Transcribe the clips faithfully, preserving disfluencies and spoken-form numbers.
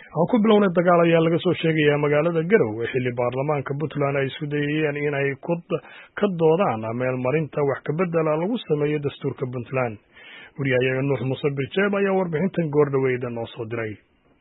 Aan ku bilownay dagaal ayaa laga soo sheegayaa magaalada Garowe xilli baarlamaanka Puntland ay isku dayayeen in ay ka doodaan meelmarinta wax ka bedela lagu sameeyo dastuurka Puntland. Wariyaha Nuux Muuse Birjeeb ayaa warbixintan goor dhaweeyda noo soo diray.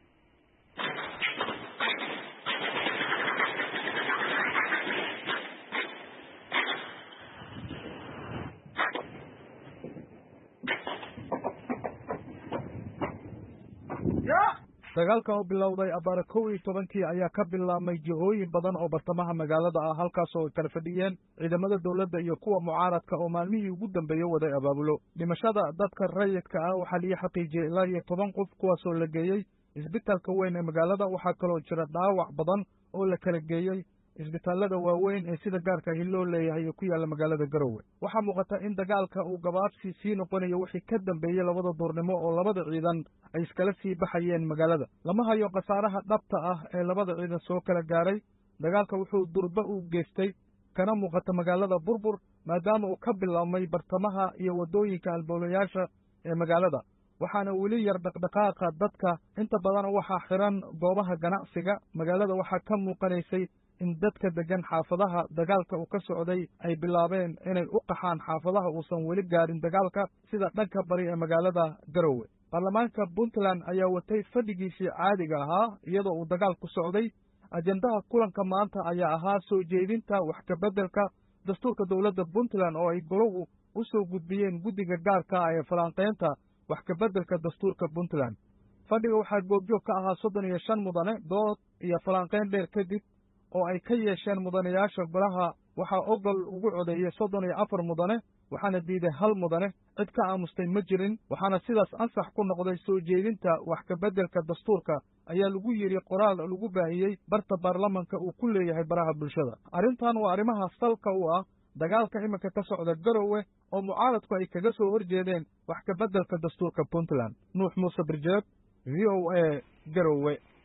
dagaalka oo bilowday abaar kow iyo tobankii ayaa ka bilaabmay jihooyin badan oo bartamaha magaalada ah halkaas oo ay kala fadhiyeen ciidamada dawladda iyo kuwa mucaaradka oo maalmihii ugu dambeeyey waday abaabulo dhimashada dadka rayidka ah waxaa laga xaqiijiyey ilaa iyo toban qof kuwaasoo la geeyey isbitaalka weyn ee magaalada waxaa kaloo jira dhaawac badan oo la kala geeyey isbitaalada waaweyn ee sida gaarka ahi loo leeyahay ee ku yaalla magaalada Garowe waxaa muuqata in dagaalka uu gabaabsi sii noqonayo wixii ka dambeeyey labada duurnimo oo labada ciidan ay iskala sii baxayeen magaalada lama hayo khasaaraha dhabta ah ee labada ciidan soo kala gaaray dagaalka wuxuu durba u geystay kana muuqata magaalada burbur maadaama uu ka bilaabmay bartamaha iyo waddooyinka halbowlayaasha ee magaalada waxaana weli yar dhaqdhaqaaqa dadka inta badan waxaa xiran goobaha ganacsiga magaalada waxaa ka muuqanaysay in dadka degan xaafadaha dagaalka uu ka socday ay bilaabeen inay u qaxaan xaafadaha uusan weli gaarin dagaalka sida dhanka bari ee magaalada Garowe baarlamaanka Puntland ayaa watay fadhigiisii caadiga ahaa iyadoo uu dagaalku socday ajendaha kulanka maanta ayaa ahaa soo jeedinta wax ka beddelka dastuurka dawladda Puntland oo ay goluhu u soo gudbiyeen guddiga gaarka ah ee falanqaynta wax ka beddelka dastuurka Puntland fadhiga waxaa goobjoog ka ahaa soddon iyo shan mudane dood iyo falanqayn dheer kadib oo ay ka yeesheen mudanayaasha golaha waxaa ogol ugu codeeyey soddon iyo afar mudane waxaana diiday hal mudane cid ka aamustay ma jirin waxaana sidaas ansax ku noqday soo jeedinta wax ka beddelka dastuurka ayaa lagu yidhi qoraal lagu baahiyey barta baarlamanka uu ku leeyahay baraha bulshada arrintan waa arrimaha salka u ah dagaalka iminka ka socda Garowe oo mucaaradku ay kaga soo horjeedeen wax ka beddelka dastuurka Puntland Nuux Muuse Birjeeb V O A Garowe